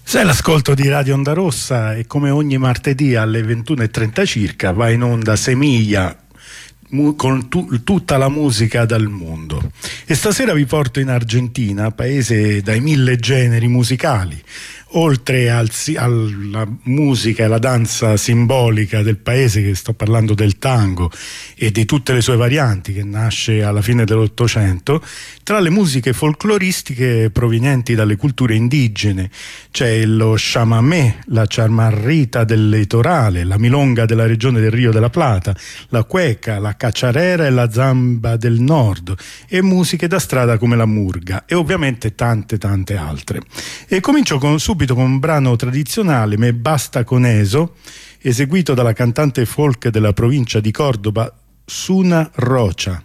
Sei l'ascolto di Radio Onda Rossa e come ogni martedì alle 21:30 circa va in onda Semiglia con tutta la musica dal mondo. E stasera vi porto in Argentina, paese dai 1000 generi musicali. Oltre alla musica e alla danza simbolica del paese, che sto parlando del tango e di tutte le sue varianti, che nasce alla fine dell'Ottocento, tra le musiche folcloristiche provenienti dalle culture indigene c'è lo chamamé, la chamarrita del litorale, la milonga della regione del Rio della Plata, la cueca, la cacciarera e la zamba del nord, e musiche da strada come la murga e ovviamente tante altre. E comincio subito con un brano tradizionale, Me Basta Con Eso, eseguito dalla cantante folk della provincia di Cordoba, Suna Rocha.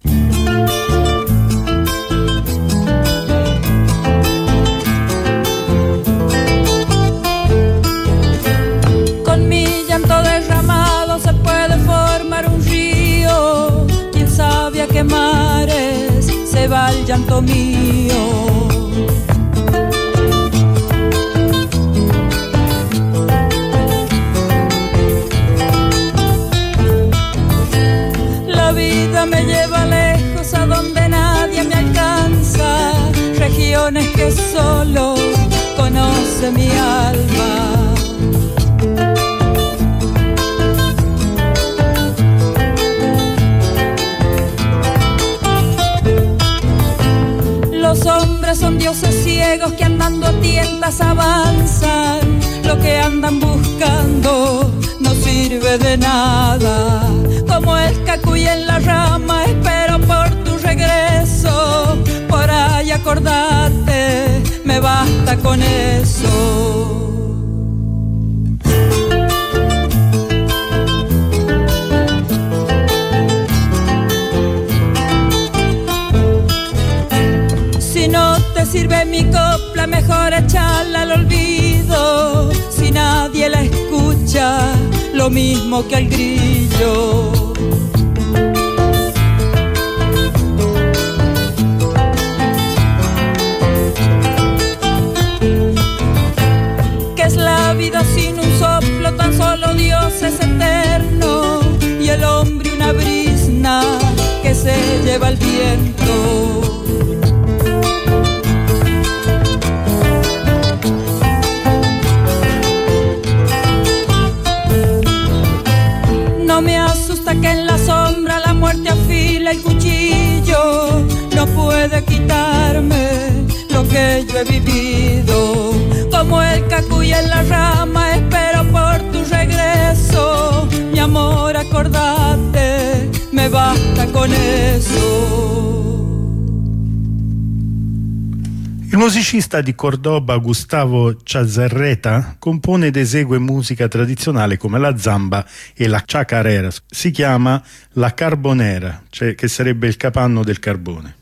Con mi llanto derramado se puede formar un río, quién sabe a qué mares se va el llanto mío. Me lleva lejos a donde nadie me alcanza, regiones que solo conoce mi alma. Los hombres son dioses ciegos que andando a tientas avanzan, lo que andan buscando no sirve de nada. Como el cacuy en la rama, espero por tu regreso. Por ahí acordate, me basta con eso. Si no te sirve mi copla, mejor echarla al olvido. Si nadie la escucha, lo mismo que al grillo. ¿Qué es la vida sin un soplo? Tan solo Dios es eterno y el hombre una brizna que se lleva el viento. No me asusta que en la sombra la muerte afila el cuchillo. No puede quitarme lo que yo he vivido. Como el cacuy en la rama, espero por tu regreso. Mi amor, acordate, me basta con eso. Il musicista di Cordoba Gustavo Chazarreta compone ed esegue musica tradizionale come la zamba e la chacarera. Si chiama la carbonera, cioè che sarebbe il capanno del carbone.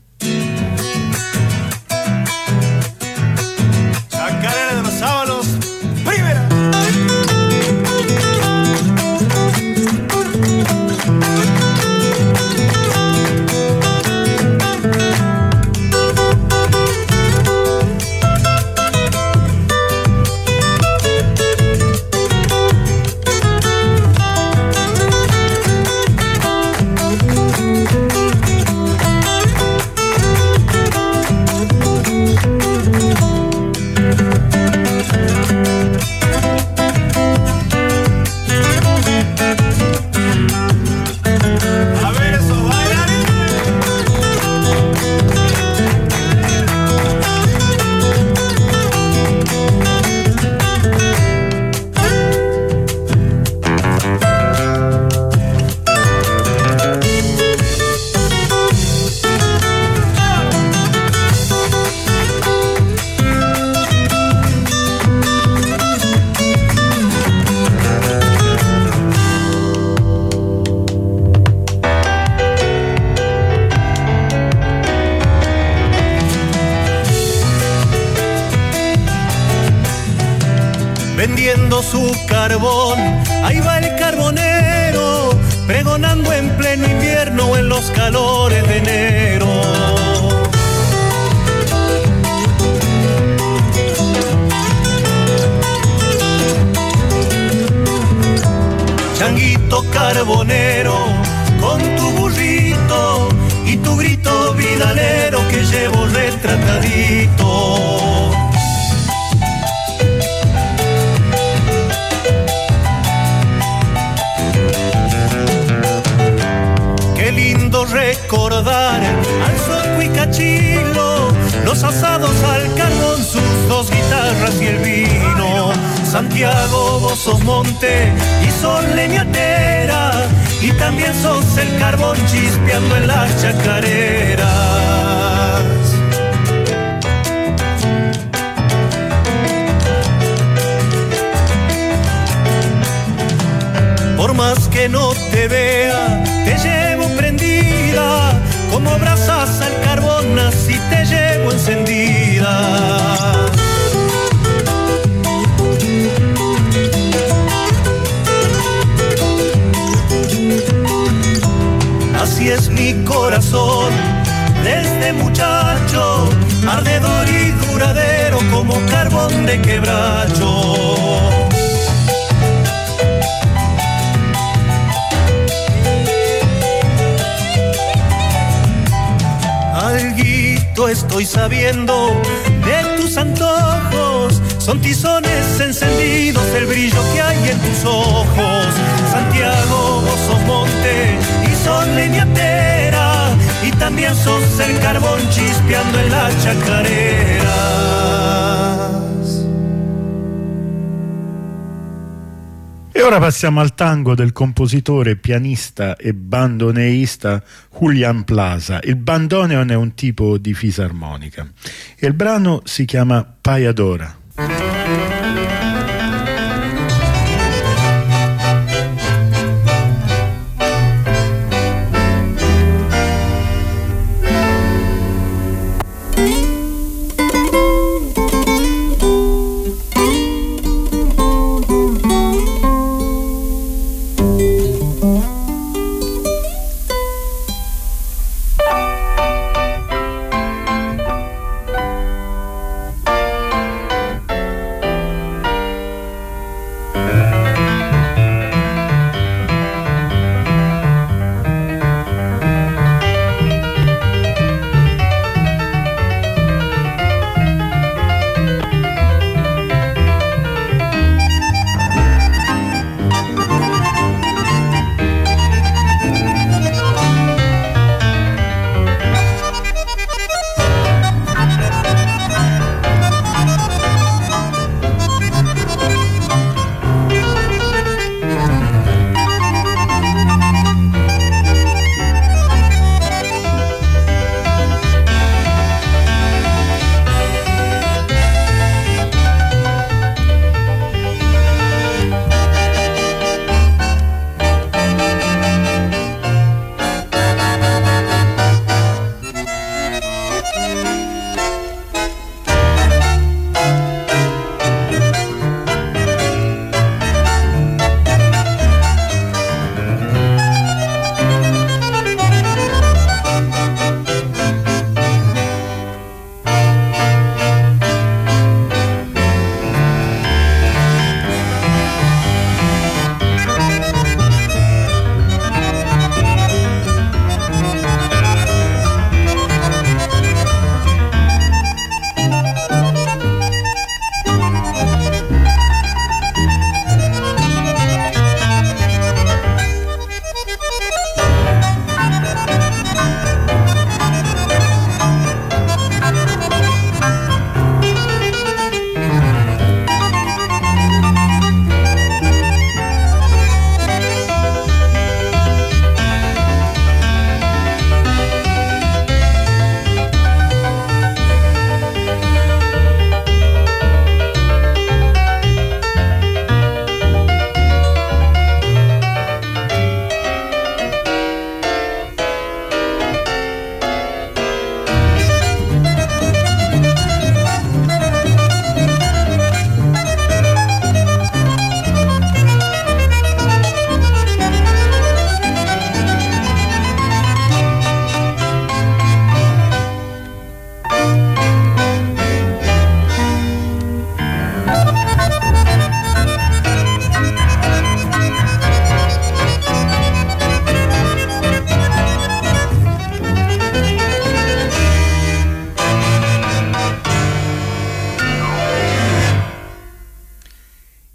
Chacarera de los sábados, primera. vendiendo su carbón. Ahí va el carbonero, pregonando en pleno invierno o en los calores de enero. carbonero, con tu burrito y tu grito vidalero que llevo retratadito. Qué lindo recordar al zoco y cachilo, los asados al carbón, sus dos guitarras y el vino. Santiago, vos sos monte y sos leñatera, y también sos el carbón chispeando en las chacareras. Por más que no te vea, te llevo prendida, como brasas al carbón, así te llevo encendida. Así es mi corazón, desde muchacho, ardedor y duradero como carbón de quebracho. Alguito estoy sabiendo de tus antojos, son tizones encendidos, el brillo que hay en tus ojos. Santiago, vos sos monte y sos leñatera, y también sos el carbón chispeando en las chacareras. E ora passiamo al tango del compositore, pianista e bandoneista Julián Plaza. Il bandoneon è un tipo di fisarmonica e il brano si chiama Payadora.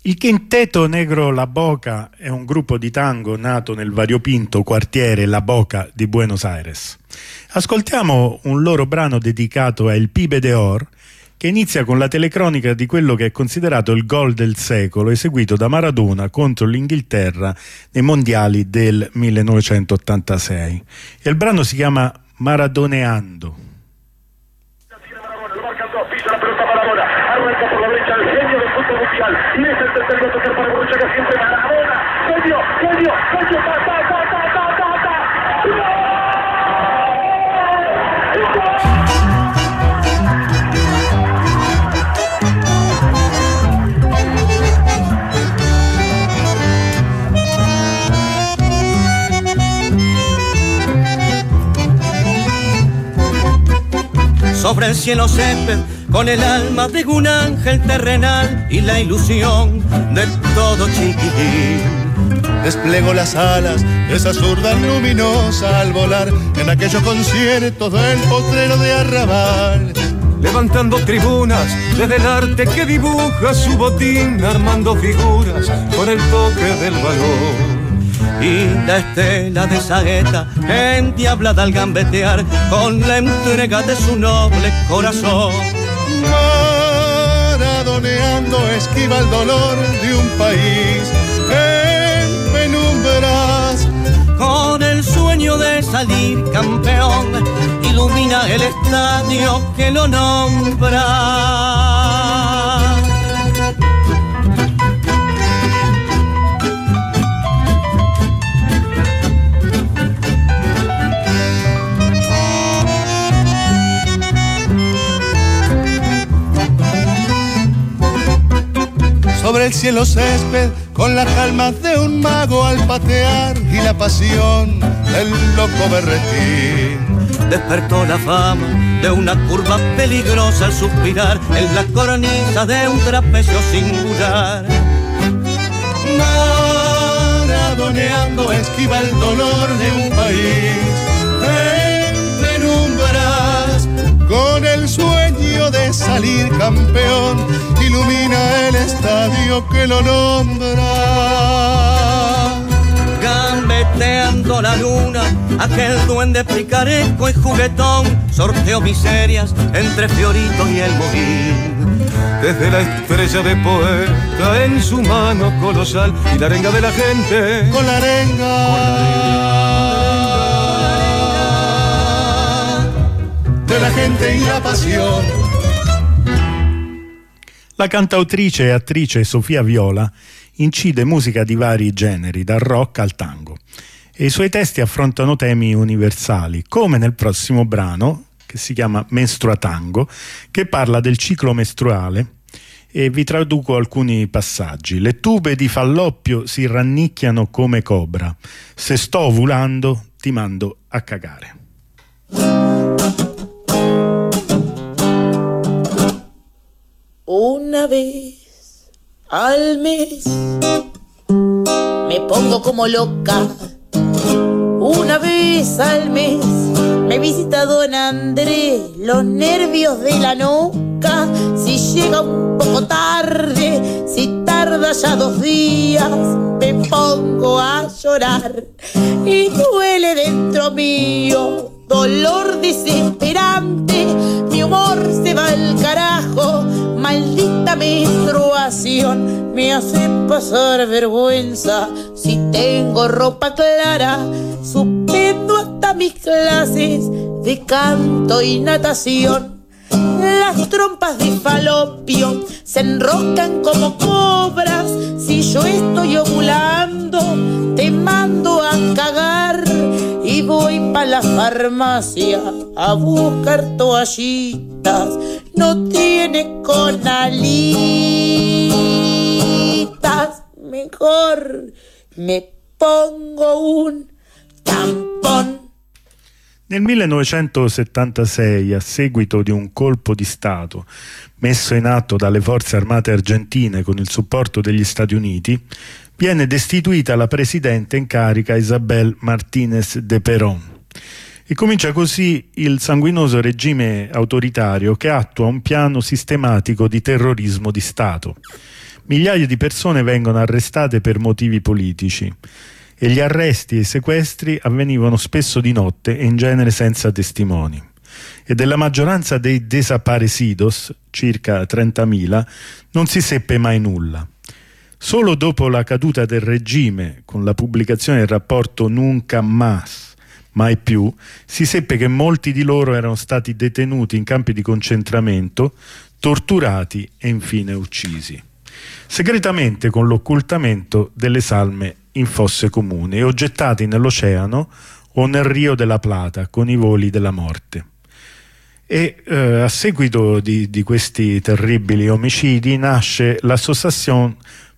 Il Quinteto Negro La Boca è un gruppo di tango nato nel variopinto quartiere La Boca di Buenos Aires. Ascoltiamo un loro brano dedicato a El Pibe de Or, che inizia con la telecronica di quello che è considerato il gol del secolo, eseguito da Maradona contro l'Inghilterra nei mondiali del 1986. E il brano si chiama Maradoneando. Arranca por la derecha el genio del fútbol mundial y es el tercero a tocar para Borruchaga, que siempre Maradona, genio, Sobre el cielo césped, con el alma de un ángel terrenal y la ilusión de todo chiquitín. Desplego las alas, esa zurda luminosa al volar en aquellos conciertos del potrero de Arrabal. Levantando tribunas desde el arte que dibuja su botín, armando figuras con el toque del valor. Y la estela de saeta endiablada al gambetear con la entrega de su noble corazón. Maradoneando esquiva el dolor de un país en penumbras. Con el sueño de salir campeón, ilumina el estadio que lo nombra. Sobre el cielo césped, con la calma de un mago al patear y la pasión del loco berretín. Despertó la fama de una curva peligrosa al suspirar en la cornisa de un trapecio singular. Maradoneando esquiva el dolor de un país en penumbras. Con el sueño de salir campeón, ilumina el estadio que lo nombra. Gambeteando la luna, aquel duende picaresco y juguetón sorteó miserias entre Fiorito y el Moguín. Desde la estrella de poeta en su mano colosal y la arenga de la gente. Con la arenga de la gente y la pasión. La cantautrice e attrice Sofia Viola incide musica di vari generi, dal rock al tango, e i suoi testi affrontano temi universali, come nel prossimo brano, che si chiama Menstrua Tango, che parla del ciclo mestruale, e vi traduco alcuni passaggi. Le tube di Falloppio si rannicchiano come cobra, se sto ovulando ti mando a cagare. Una vez al mes me pongo como loca. Una vez al mes me visita don Andrés. Los nervios de la nuca, si llega un poco tarde, si tarda ya 2 días, me pongo a llorar y duele dentro mío. Dolor desesperante, mi humor se va al carajo. Maldita menstruación, me hace pasar vergüenza. Si tengo ropa clara, suspendo hasta mis clases de canto y natación. Las trompas de Falopio se enroscan como cobras. Si yo estoy ovulando, te mando a cagar. Y voy pa' la farmacia a buscar toallitas. No tiene conalitas. Mejor me pongo un tampón. Nel 1976, a seguito di un colpo di Stato messo in atto dalle forze armate argentine con il supporto degli Stati Uniti, viene destituita la presidente in carica Isabel Martínez de Perón. E comincia così il sanguinoso regime autoritario che attua un piano sistematico di terrorismo di Stato. Migliaia di persone vengono arrestate per motivi politici e gli arresti e i sequestri avvenivano spesso di notte e in genere senza testimoni. E della maggioranza dei desaparecidos, circa 30.000, non si seppe mai nulla. Solo dopo la caduta del regime, con la pubblicazione del rapporto Nunca Más, mai più, si seppe che molti di loro erano stati detenuti in campi di concentramento, torturati e infine uccisi. Segretamente con l'occultamento delle salme in fosse comuni e gettati nell'oceano o nel Rio della Plata con i voli della morte. E a seguito di questi terribili omicidi nasce l'Associación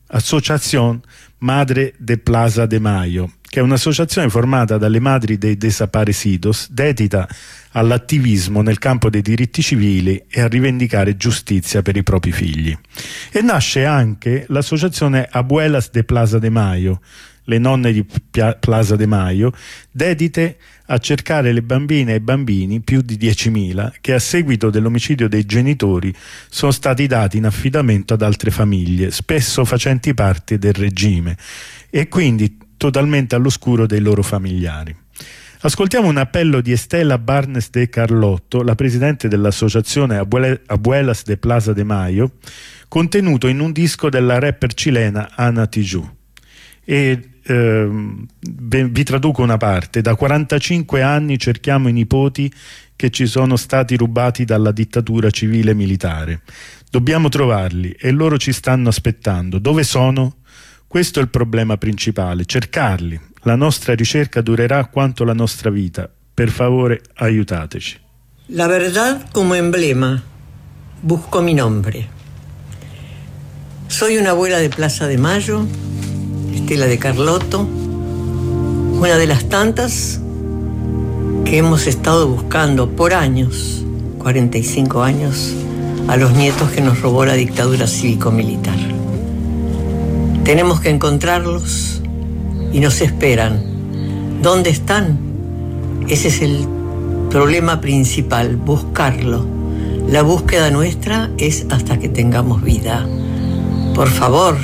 Madre de Plaza de Mayo, che è un'associazione formata dalle madri dei desaparecidos dedita all'attivismo nel campo dei diritti civili e a rivendicare giustizia per i propri figli. E nasce anche l'associazione Abuelas de Plaza de Mayo, le nonne di Plaza de Mayo, dedite a cercare le bambine e bambini, più di 10.000, che a seguito dell'omicidio dei genitori sono stati dati in affidamento ad altre famiglie, spesso facenti parte del regime, e quindi totalmente all'oscuro dei loro familiari. Ascoltiamo un appello di Estela Barnes de Carlotto, la presidente dell'associazione Abuelas de Plaza de Mayo, contenuto in un disco della rapper cilena Ana Tijoux. E vi traduco una parte. Da 45 anni cerchiamo i nipoti che ci sono stati rubati dalla dittatura civile militare. Dobbiamo trovarli e loro ci stanno aspettando. Dove sono? Questo è il problema principale, cercarli. La nostra ricerca durerà quanto la nostra vita. Per favore, aiutateci. La verdad como emblema. Busco mi nombre. Soy una abuela de Plaza de Mayo, Estela de Carlotto, una de las tantas que hemos estado buscando por años, 45 años, a los nietos que nos robó la dictadura cívico-militar. Tenemos que encontrarlos y nos esperan. ¿Dónde están? Ese es el problema principal, buscarlo. La búsqueda nuestra es hasta que tengamos vida. Por favor,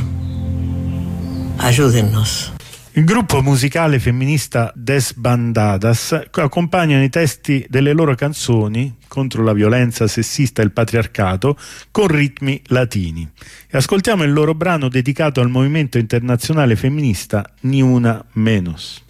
ayúdennos. Il gruppo musicale femminista Desbandadas accompagnano i testi delle loro canzoni contro la violenza sessista e il patriarcato con ritmi latini. E ascoltiamo il loro brano dedicato al movimento internazionale femminista Ni Una Menos.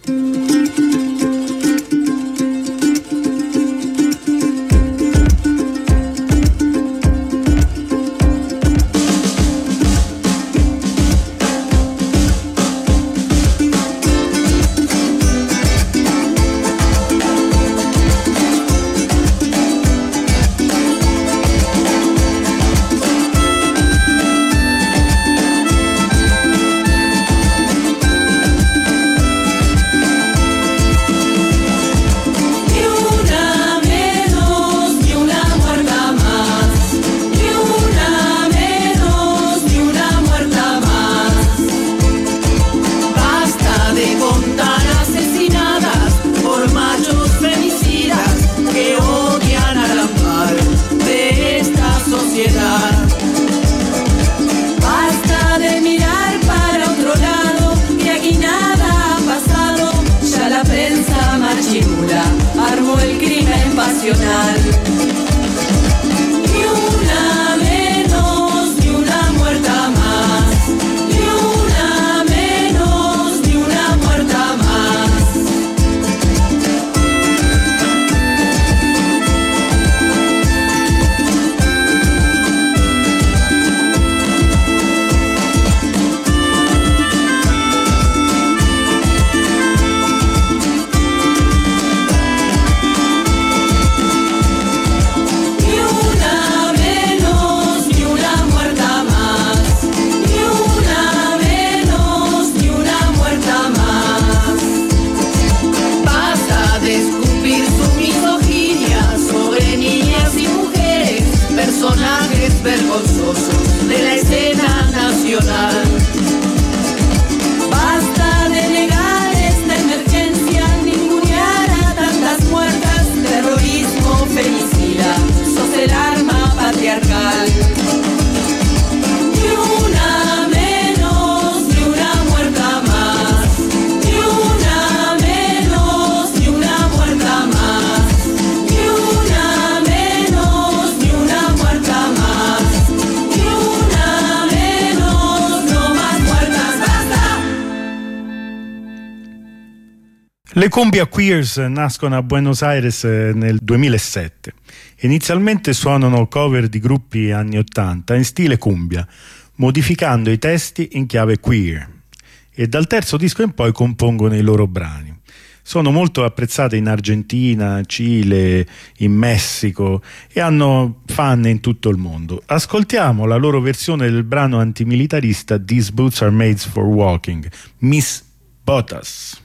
Le Cumbia Queers nascono a Buenos Aires nel 2007. Inizialmente suonano cover di gruppi anni 80 in stile cumbia, modificando i testi in chiave queer, e dal terzo disco in poi compongono i loro brani. Sono molto apprezzate in Argentina, Cile, in Messico e hanno fan in tutto il mondo. Ascoltiamo la loro versione del brano antimilitarista These Boots Are Made for Walking, Mis Botas.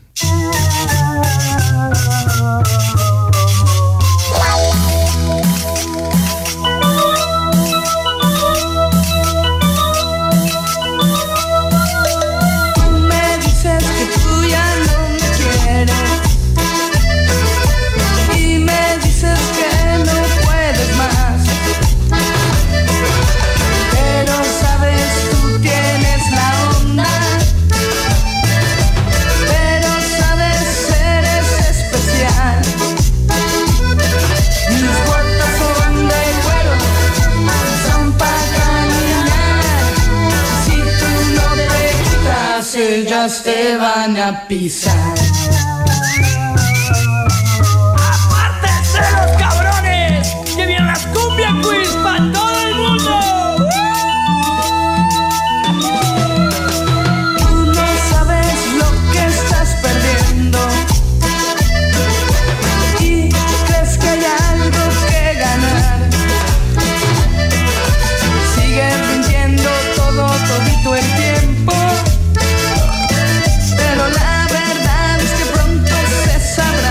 Ellas te van a pisar. ¡Apártense los cabrones! ¡Que vienen las Cumbia Queers para todo el mundo! Tú no sabes lo que estás perdiendo y crees que hay algo que ganar. Sigues rindiendo todito el tiempo. Pero la verdad es que pronto se sabrá.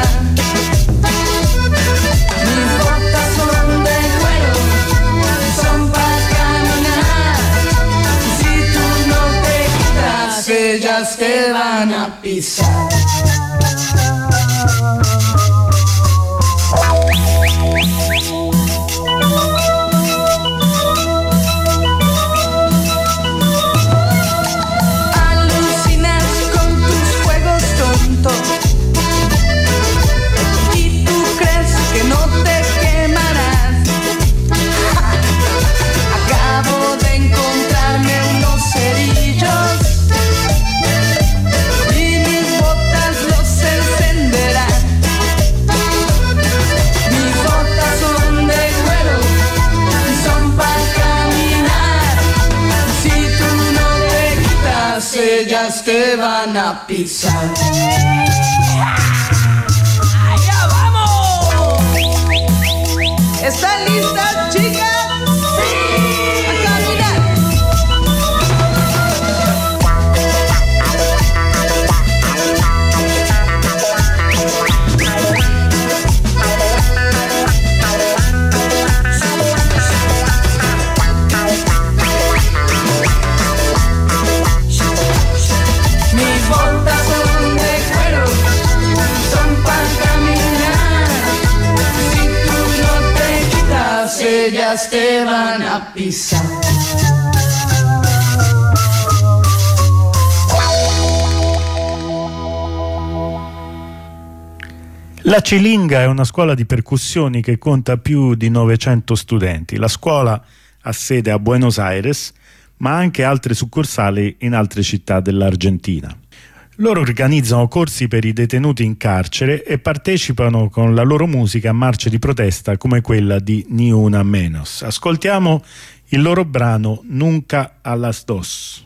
Mis botas son de cuero, son para caminar. Y si tú no te quitas, ellas te van a pisar. Y tú crees que no te quemarás. Acabo de encontrarme unos cerillos y mis botas los encenderán. Mis botas son de cuero y son para caminar. Si tú no te quitas, ellas te van a pisar. ¡Allá vamos! ¿Están listas, chicas? ¡Sí! ¡A caminar! Mis botas son de cuero, son para caminar. Si tú no te quitas, ellas te van a pisar. La Cilinga è una scuola di percussioni che conta più di 900 studenti. La scuola ha sede a Buenos Aires, ma anche altre succursali in altre città dell'Argentina. Loro organizzano corsi per i detenuti in carcere e partecipano con la loro musica a marce di protesta come quella di Ni Una Menos. Ascoltiamo il loro brano Nunca a las dos.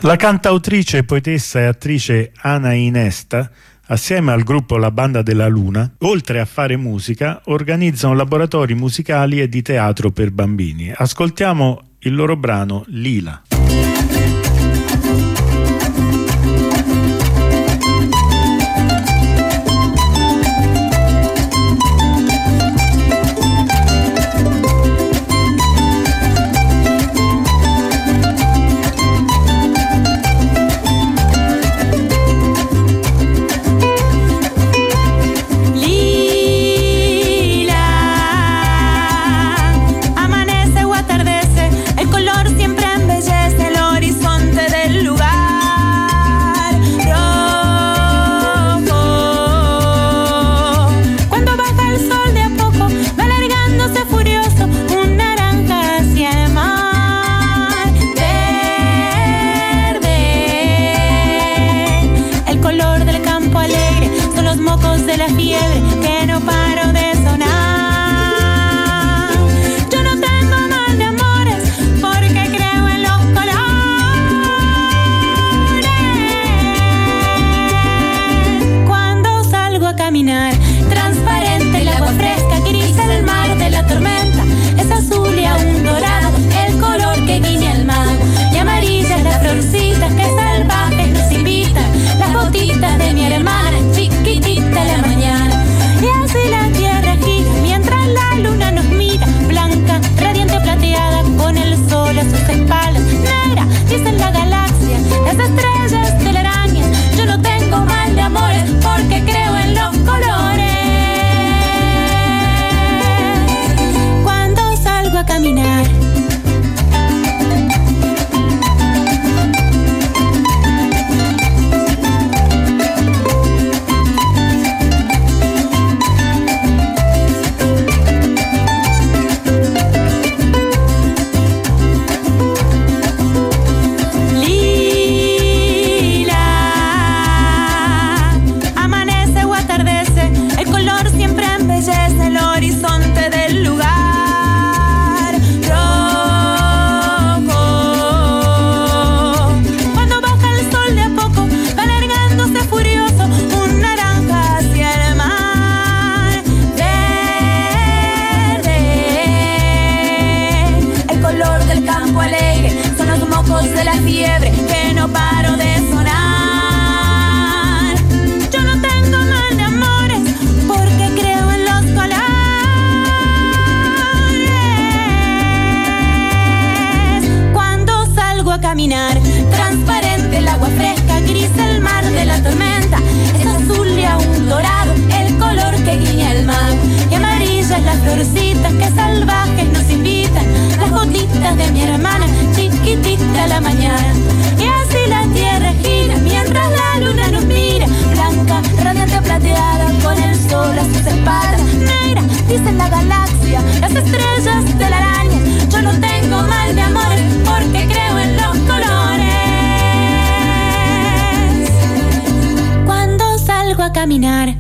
La cantautrice, poetessa e attrice Ana Inesta, assieme al gruppo La Banda della Luna, oltre a fare musica, organizzano laboratori musicali e di teatro per bambini. Ascoltiamo il loro brano Lila. Transparente el agua fresca, gris el mar de la tormenta, es azul y aún dorado el color que guiña el mar, y amarillas las florcitas que salvajes nos invitan, las gotitas de mi hermana chiquitita a la mañana. Y así la tierra gira mientras la luna nos mira, blanca, radiante, plateada, con el sol a sus espaldas. Negra, dice la galaxia, las estrellas de la araña. Yo no tengo mal de amores porque creo en los colores. Cuando salgo a caminar.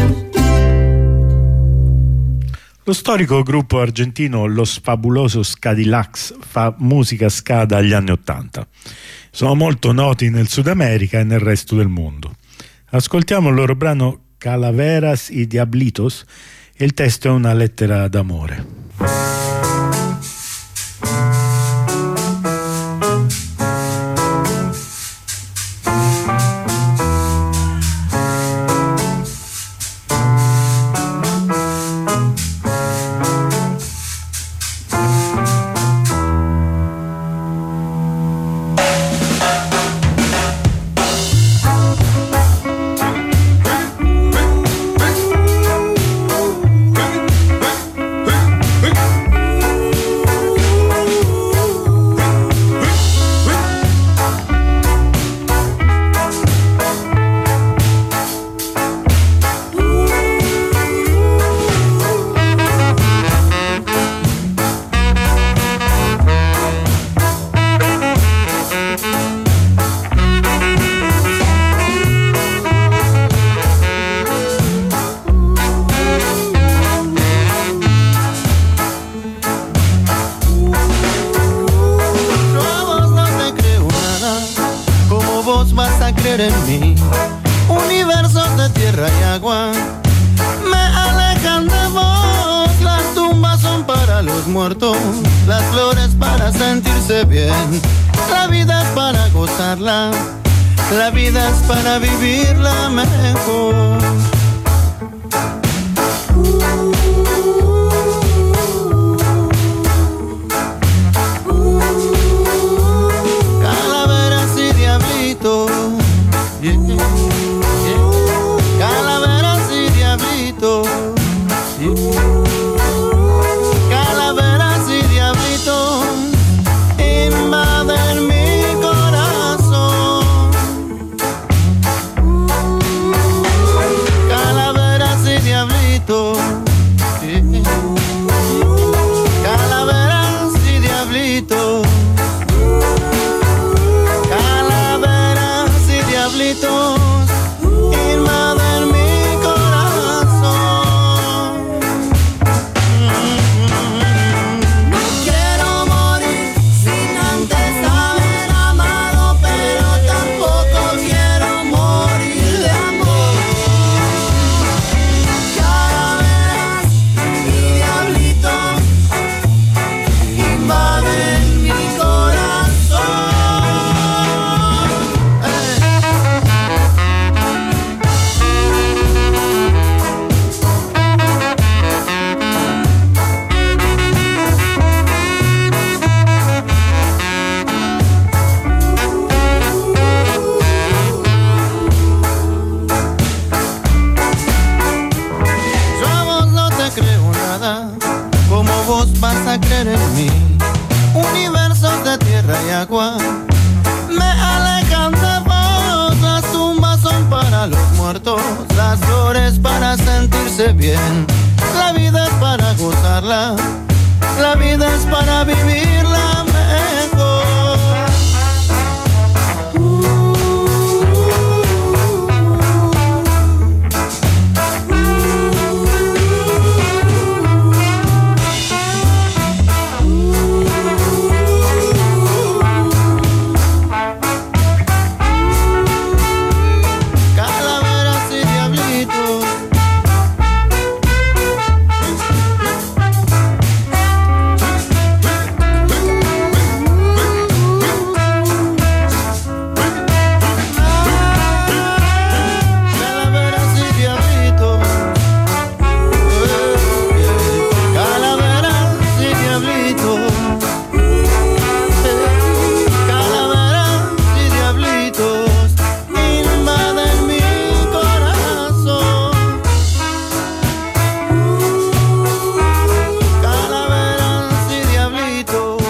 Lo storico gruppo argentino Los Fabulosos Cadillacs fa musica ska dagli anni '80. Sono molto noti nel Sud America e nel resto del mondo. Ascoltiamo il loro brano Calaveras y Diablitos e il testo è una lettera d'amore. creer en mí. Universos de tierra y agua me alejan de vos. Las tumbas son para los muertos, las flores para sentirse bien. La vida es para gozarla, la vida es para vivirla mejor. Calaveras y diablitos, yeah, yeah. Calaveras y diablitos, yeah. Calaveras y diablitos invaden mi corazón. Calaveras y diablitos, yeah. Calaveras y diablitos. Calaveras y diablitos invaden mi corazón. No quiero morir sin antes haber amado, pero tampoco quiero morir de amor. Calaveras y diablitos invaden mi corazón. Yo a vos no te creo nada, como vos vas a creer en mí. Universos de tierra y agua me alejan de vos. Las tumbas son para los muertos, las flores para sentirse bien. La vida es para gozarla, la vida es para vivirla mejor. Calaveras y diablitos. Calaveras y diablitos. Calaveras y diablitos. Calaveras y diablitos invaden mi corazón. Calaveras y diablitos.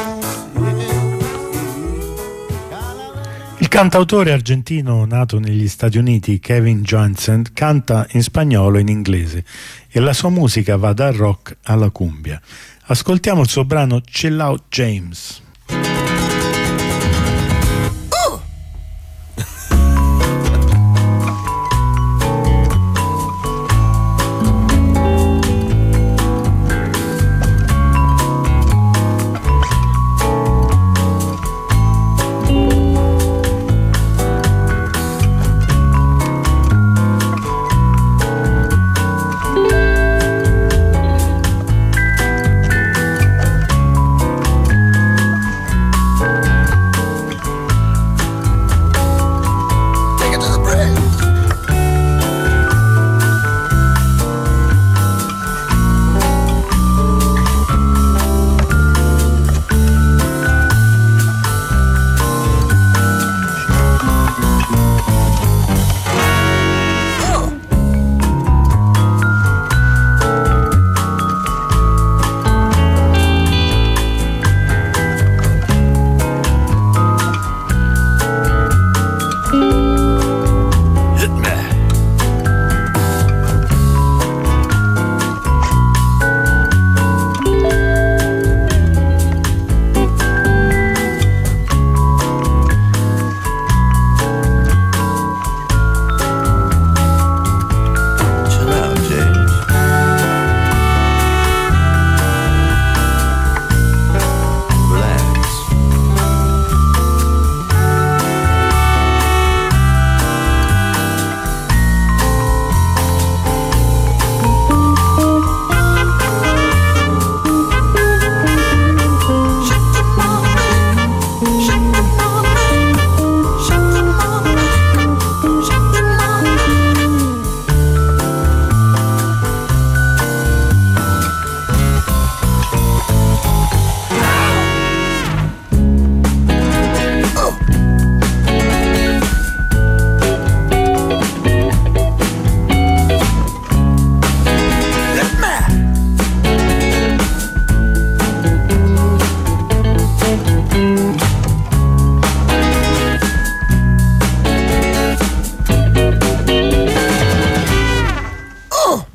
Il cantautore argentino nato negli Stati Uniti, Kevin Johansen, canta in spagnolo e in inglese e la sua musica va dal rock alla cumbia. Ascoltiamo il suo brano Chill Out James.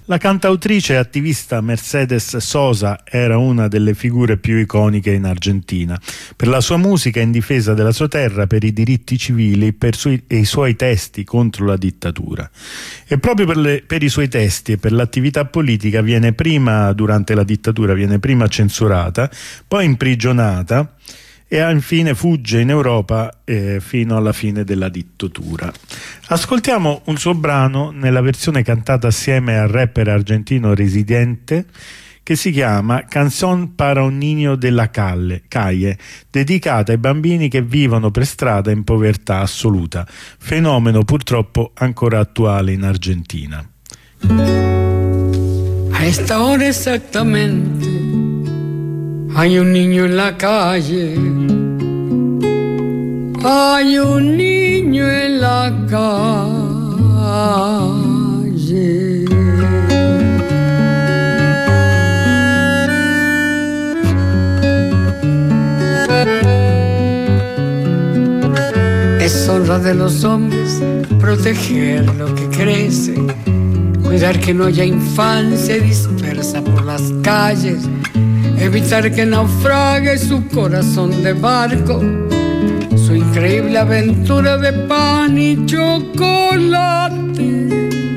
La cantautrice e attivista Mercedes Sosa era una delle figure più iconiche in Argentina, per la sua musica in difesa della sua terra, per i diritti civili e i suoi testi contro la dittatura. E proprio per i suoi testi e per l'attività politica durante la dittatura viene prima censurata, poi imprigionata e infine fugge in Europa fino alla fine della dittatura. Ascoltiamo un suo brano nella versione cantata assieme al rapper argentino Residente, che si chiama Canción para un niño de la calle, dedicata ai bambini che vivono per strada in povertà assoluta, fenomeno purtroppo ancora attuale in Argentina. A esta hora exactamente hay un niño en la calle, hay un niño en la calle. Es honra de los hombres proteger lo que crece, cuidar que no haya infancia dispersa por las calles, evitar que naufrague su corazón de barco, su increíble aventura de pan y chocolate,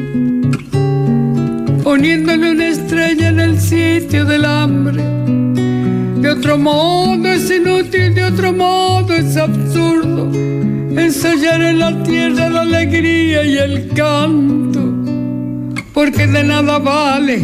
poniéndole una estrella en el sitio del hambre. De otro modo es inútil, de otro modo es absurdo ensayar en la tierra la alegría y el canto, porque de nada vale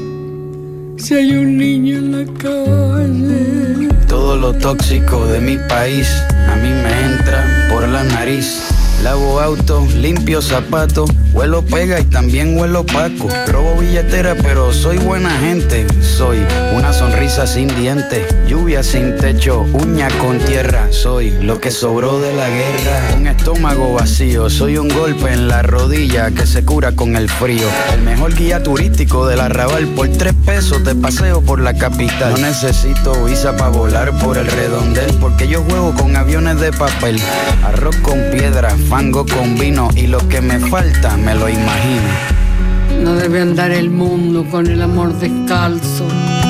si hay un niño en la calle. Todo lo tóxico de mi país a mí me entra por la nariz. Lavo auto, limpio zapatos, huelo pega y también huelo opaco. Robo billetera pero soy buena gente. Soy una sonrisa sin dientes, lluvia sin techo, uña con tierra. Soy lo que sobró de la guerra. Un estómago vacío, soy un golpe en la rodilla que se cura con el frío. El mejor guía turístico del Arrabal, por 3 pesos te paseo por la capital. No necesito visa para volar por el redondel, porque yo juego con aviones de papel. Arroz con piedra, fango con vino y lo que me falta me lo imagino. No debe andar el mundo con el amor descalzo,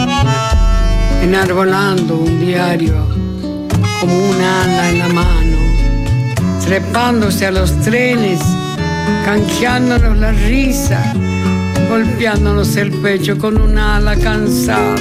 enarbolando un diario como un ala en la mano, trepándose a los trenes, canjeándonos la risa, golpeándonos el pecho con un ala cansada.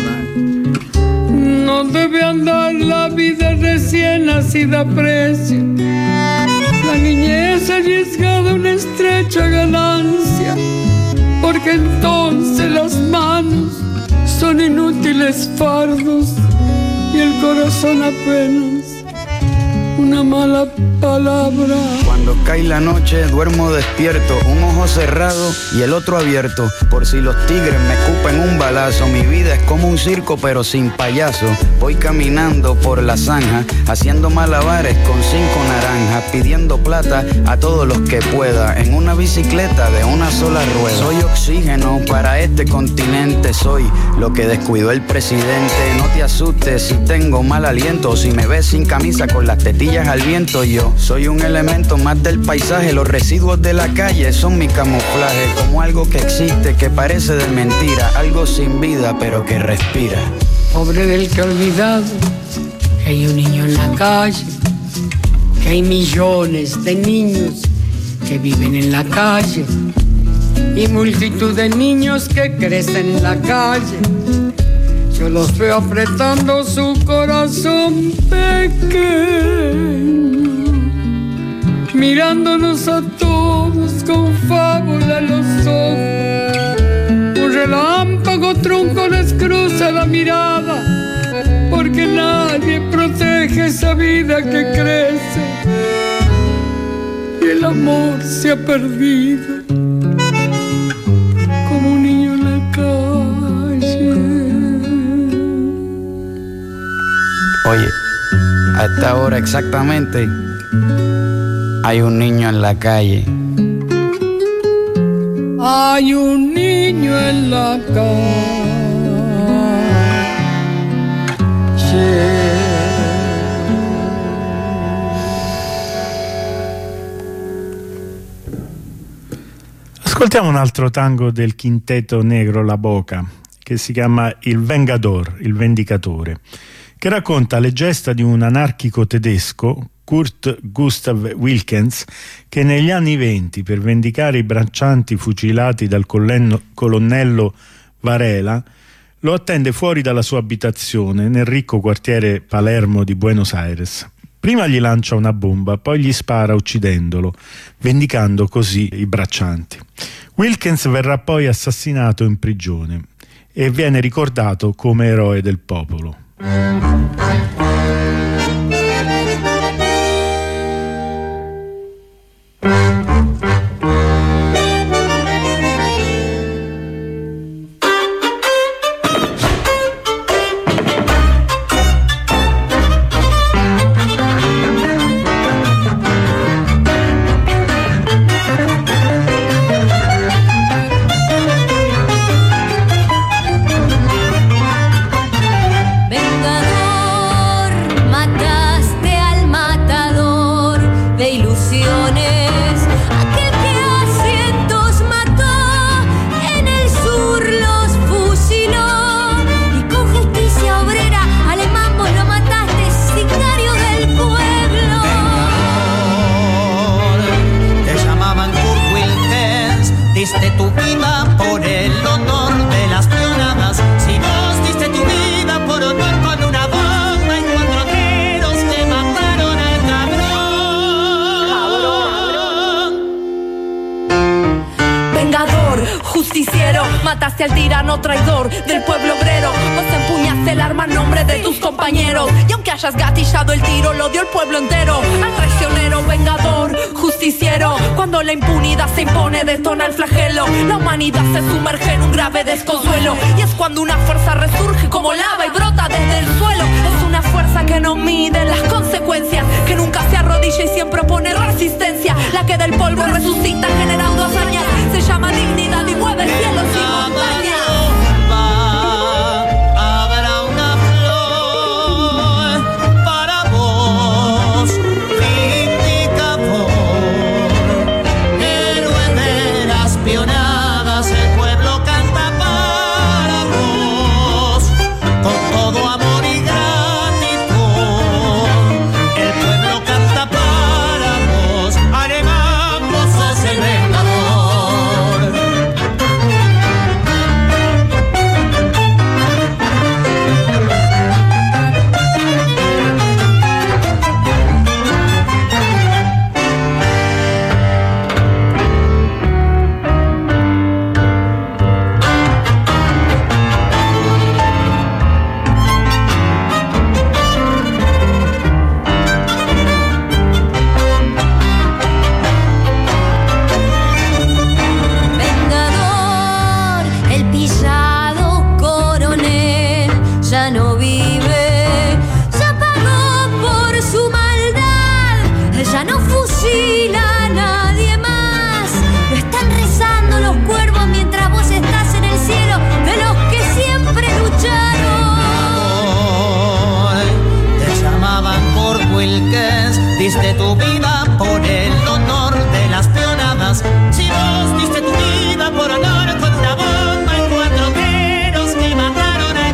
No debe andar la vida recién nacida a precio, la niñez arriesgada a una estrecha ganancia, porque entonces las manos son inútiles fardos y el corazón apenas una mala palabra. Cuando cae la noche duermo despierto, un ojo cerrado y el otro abierto, por si los tigres me escupen un balazo. Mi vida es como un circo pero sin payaso. Voy caminando por la zanja, haciendo malabares con 5 naranjas, pidiendo plata a todos los que pueda, en una bicicleta de una sola rueda. Soy oxígeno para este continente, soy lo que descuidó el presidente. No te asustes si tengo mal aliento, si me ves sin camisa con las tetillas al viento. Yo soy un elemento más del paisaje, los residuos de la calle son mi camuflaje, como algo que existe, que parece de mentira, algo sin vida pero que respira. Pobre del que ha olvidado que hay un niño en la calle, que hay millones de niños que viven en la calle y multitud de niños que crecen en la calle. Yo los veo apretando su corazón pequeño, mirándonos a todos con fábula en los ojos. Un relámpago trunco les cruza la mirada, porque nadie protege esa vida que crece y el amor se ha perdido como un niño en la calle. Oye, a esta hora exactamente hay un niño en la calle. Hay un niño en la calle. Ascoltiamo un altro tango del quintetto negro La Boca, che si chiama Il Vengador, il Vendicatore, che racconta le gesta di un anarchico tedesco, Kurt Gustav Wilkens, che negli anni 20, per vendicare i braccianti fucilati dal colonnello Varela, lo attende fuori dalla sua abitazione nel ricco quartiere Palermo di Buenos Aires. Prima gli lancia una bomba, poi gli spara uccidendolo, vendicando così i braccianti. Wilkens verrà poi assassinato in prigione e viene ricordato come eroe del popolo. Diste tu vida por el honor de las pionadas. Si vos diste tu vida por honor con una bomba y 4 tiros que mataron al cabrón. Vengador, justiciero, mataste al tirano traidor del pueblo obrero. Vos empuñaste el arma en nombre de tus compañeros. Y aunque hayas gatillado el tiro, lo dio el pueblo entero. Al traicionero, vengador, justiciero. Cuando la impunidad se impone, detona el flagelo. La humanidad se sumerge en un grave desconsuelo. Y es cuando una fuerza resurge como lava y brota desde el suelo. Es una fuerza que no mide las consecuencias, que nunca se arrodilla y siempre opone resistencia. La que del polvo resucita generando hazañas. Se llama dignidad y mueve cielos y montañas. Diste tu vida por el honor de las peonadas. Si vos diste tu vida por honor con una bomba y 4 tiros que mataron al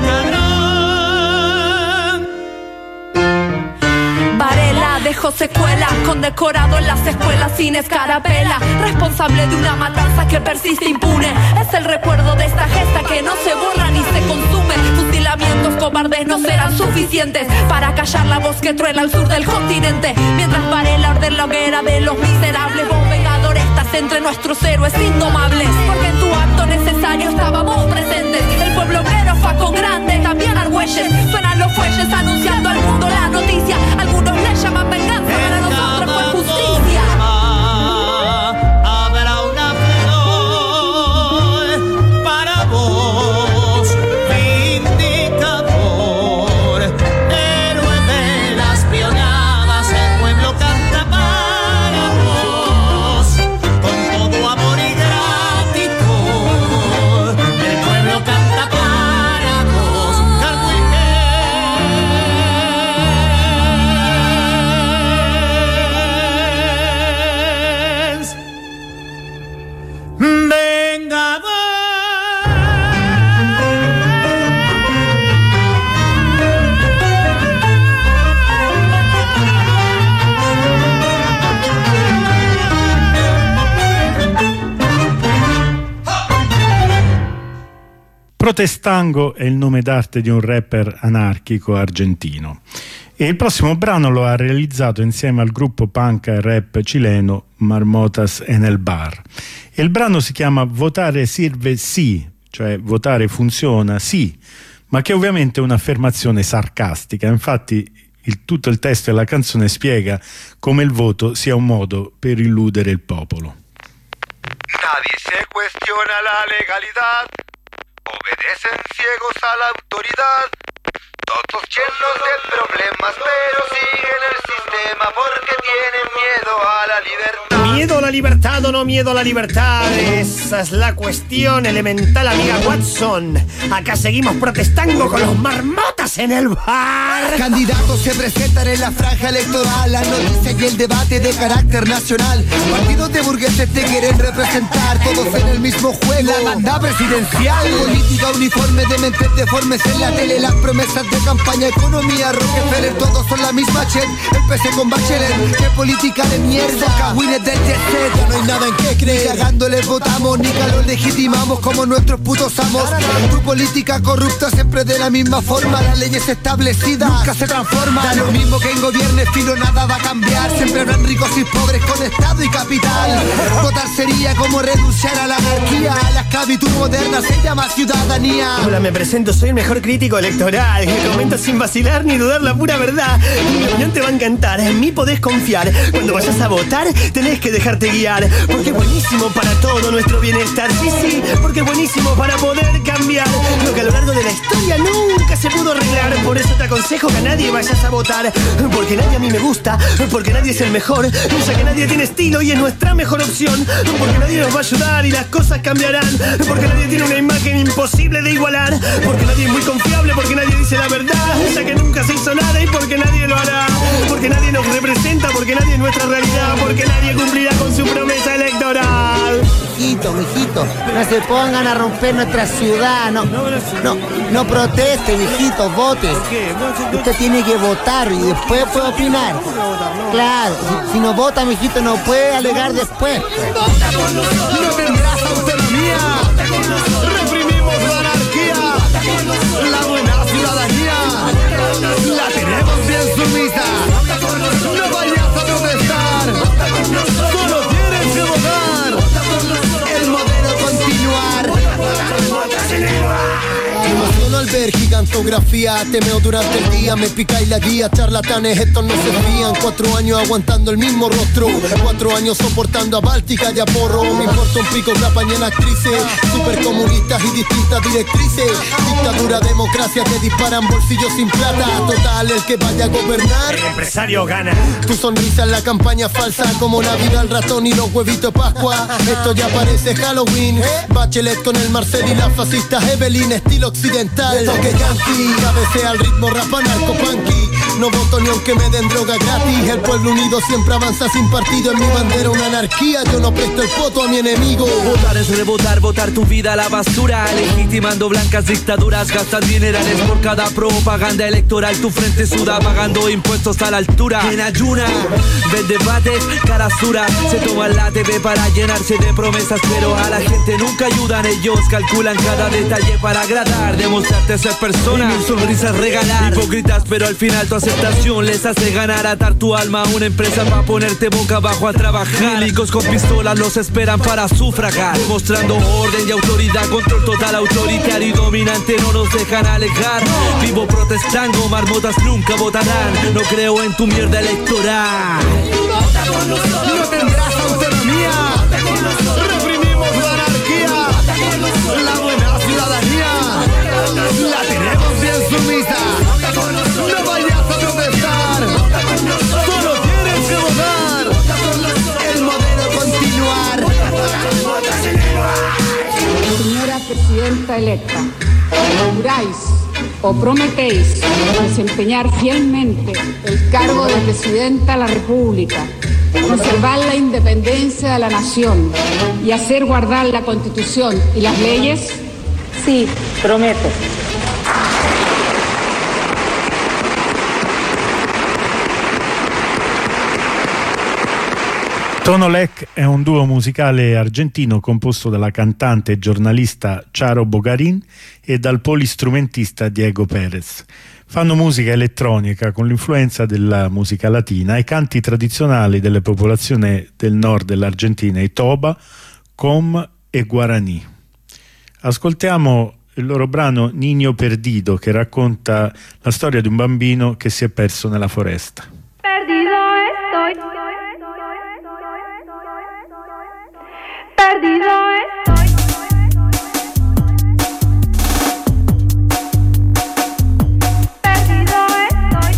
cabrón. Varela dejó secuela, condecorado en las escuelas sin escarapela. Responsable de una matanza que persiste impune. Es el recuerdo de esta gesta que no se borra ni se consume. Fusilamientos cobardes no serán suficientes para callar la voz que truena al sur del continente. Mientras Varela ordena la hoguera de los miserables, vos vengador estás entre nuestros héroes indomables. Porque en tu acto necesario estábamos presentes. El pueblo obrero fue con grande, también Argüelles. Suenan los fuelles anunciando al mundo la noticia. Algunos le llaman venganza, para nosotros fue justicia. Habrá una flor para vos, vindicador, héroe de las pionadas. El pueblo canta para vos, con todo amor y gratitud. El pueblo canta para vos, Carl Wilkens. Protestango è il nome d'arte di un rapper anarchico argentino e il prossimo brano lo ha realizzato insieme al gruppo punk e rap cileno Marmotas en el Bar. E il brano si chiama Votare sirve sì, cioè votare funziona sì, ma che ovviamente è un'affermazione sarcastica. Infatti tutto il testo della canzone spiega come il voto sia un modo per illudere il popolo. Nadie se cuestiona la legalidad, obedecen ciegos a la autoridad, todos llenos de problemas, pero siguen el sistema porque tienen miedo a la libertad. ¿Miedo a la libertad o no miedo a la libertad? Esa es la cuestión elemental, amiga Watson. Acá seguimos protestando con los marmotas en el bar. Candidatos se presentan en la franja electoral, la noticia y el debate de carácter nacional. Partidos de burgueses te quieren representar, todos en el mismo juego. La banda presidencial, política uniforme de mentes deformes en la tele, las promesas de campaña, economía, Rockefeller, todos son la misma chet. El PC con Bachelet, qué política de mierda. Winner del jet set, ya no hay nada en qué creer. Ni cagándoles votamos, ni que los legitimamos como nuestros putos amos. Tu política corrupta siempre de la misma forma, las leyes establecidas nunca se transforman. Da lo mismo que en gobiernes, filo nada va a cambiar. Siempre habrán ricos y pobres con estado y capital. Votar sería como renunciar a la anarquía, a la esclavitud moderna se llama ciudadanía. Hola, me presento, soy el mejor crítico electoral. Comento sin vacilar ni dudar la pura verdad. Mi opinión te va a encantar, en mí podés confiar. Cuando vayas a votar, tenés que dejarte guiar. Porque es buenísimo para todo nuestro bienestar. Sí, sí, porque es buenísimo para poder cambiar lo que a lo largo de la historia nunca se pudo arreglar. Por eso te aconsejo que a nadie vayas a votar. Porque nadie a mí me gusta, porque nadie es el mejor. Ya que nadie tiene estilo y es nuestra mejor opción. Porque nadie nos va a ayudar y las cosas cambiarán. Porque nadie tiene una imagen imposible de igualar. Porque nadie es muy confiable, porque nadie dice la verdad, ya que nunca se hizo nada y porque nadie lo hará. Porque nadie nos representa, porque nadie es nuestra realidad, porque nadie cumplirá con su promesa electoral. Mijito, no se pongan a romper nuestra ciudad, no protesten, mijito, voten. Usted tiene que votar y después puede opinar. Claro, si no vota, mijito, no puede alegar después. No tendrás autonomía, reprimimos la anarquía, la buena ciudadanía, la tenemos bien sumisa. No vayas a protestar, solo tienes que votar. El modelo continuar. Emociono al ver gigantografía, temeo durante el día, me picáis la guía, charlatanes estos no se fían. 4 años aguantando el mismo rostro, 4 años soportando a Báltica y a Porro. Me importa un pico que apañan actrices, supercomunistas y distintas directrices. Dictadura, democracia, te disparan bolsillos sin plata. Total, el que vaya a gobernar, el empresario gana. Tu sonrisa en la campaña falsa, como Navidad, el ratón y los huevitos de Pascua. Esto ya parece Halloween. Bachelet con el Marcel y las fascistas Evelyn, estilo occidental. Toque yankee, cabecea al ritmo rapa narcopunky. No voto ni aunque me den droga gratis. El pueblo unido siempre avanza sin partido. En mi bandera una anarquía, yo no presto el voto a mi enemigo. Votar es rebotar, botar tu vida a la basura. Legitimando blancas dictaduras, gastan dinerales por cada propaganda electoral. Tu frente suda, pagando impuestos a la altura. En ayuna, ven debates, caras duras. Se toman la TV para llenarse de promesas, pero a la gente nunca ayudan. Ellos calculan cada detalle para agradar, demostrarte ser persona y sonrisas regalar. Hipócritas, pero al final tu aceptación les hace ganar. Atar tu alma a una empresa para ponerte boca abajo a trabajar. Milicos con pistolas los esperan para sufragar, demostrando orden y autoridad. Control total, autoritario y dominante, no nos dejan alejar. Vivo protestando, marmotas nunca votarán. No creo en tu mierda electoral. No tendrás autonomía, reprimimos la anarquía, la buena ciudadanía, la tenemos bien sumisa. No vayas a protestar, solo tienes que votar. El modelo continuar. Señora presidenta electa, juráis o prometéis desempeñar fielmente el cargo de presidenta de la República, conservar la independencia de la nación y hacer guardar la Constitución y las leyes? Sí, prometo. Tonolec è un duo musicale argentino composto dalla cantante e giornalista Charo Bogarín e dal polistrumentista Diego Pérez. Fanno musica elettronica con l'influenza della musica latina e canti tradizionali delle popolazioni del nord dell'Argentina, i Toba, Com e Guaraní. Ascoltiamo il loro brano Niño Perdido, che racconta la storia di un bambino che si è perso nella foresta. Perdido estoy. Perdido estoy. Perdido estoy.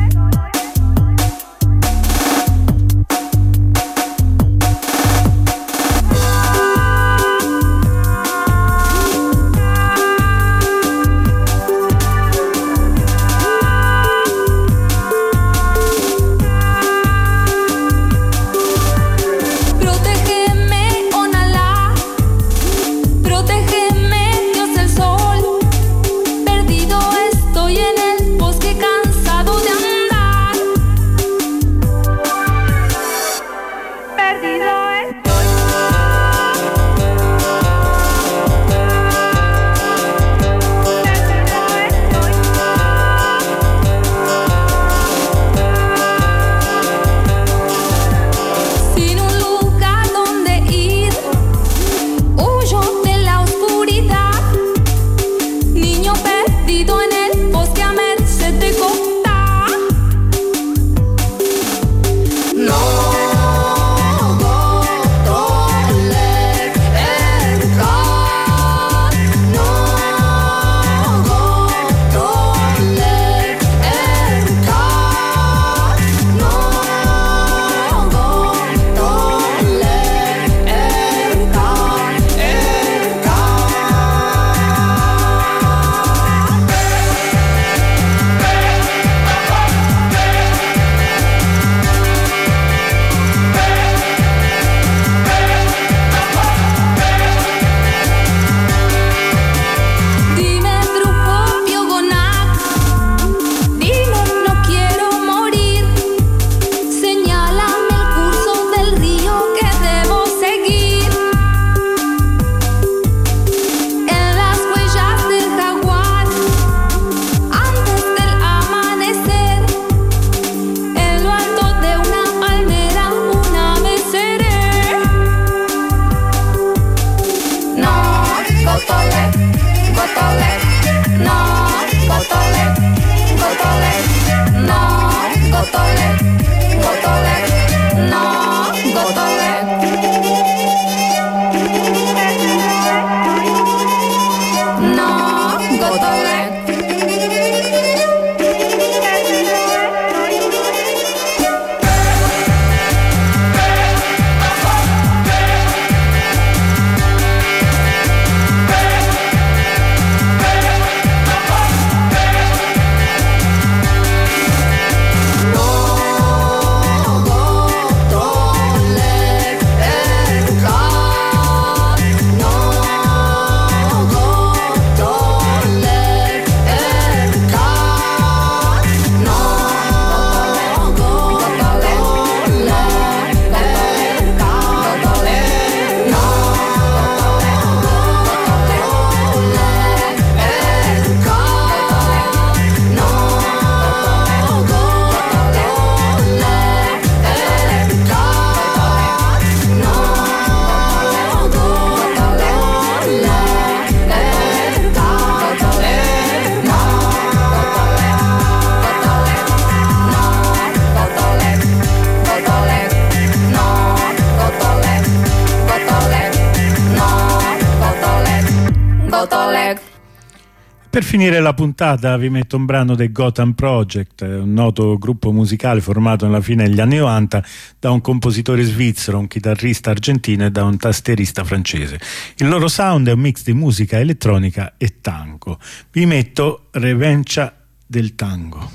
Per finire la puntata vi metto un brano dei Gotham Project, un noto gruppo musicale formato alla fine degli anni 90 da un compositore svizzero, un chitarrista argentino e da un tastierista francese. Il loro sound è un mix di musica elettronica e tango. Vi metto Revancha del Tango.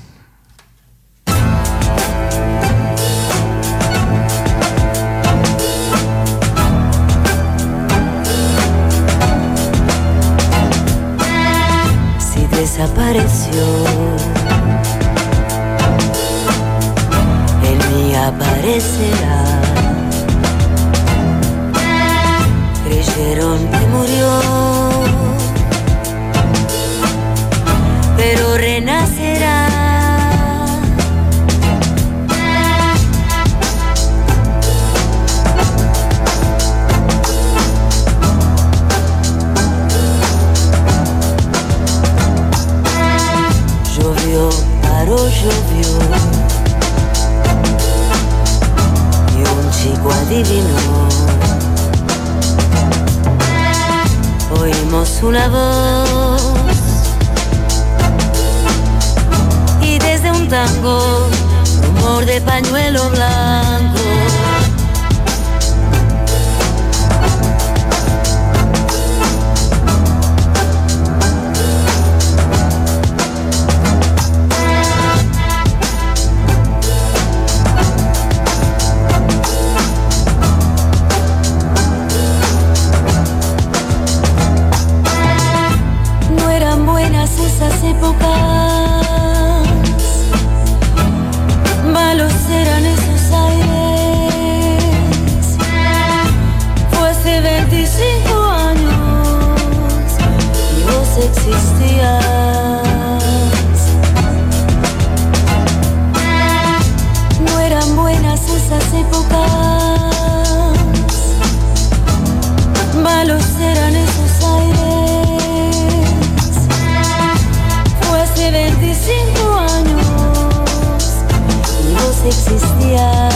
Desapareció, él me aparecerá Dijeron que murió, pero renacerá. Llovió, paró, llovió, y un chico adivinó. Oímos una voz y desde un tango, rumor de pañuelo blanco. Esas épocas, malos eran esos aires. Fue hace 25 años y vos existías. No eran buenas esas épocas, malos eran esos aires. Hace 25 años y vos existías.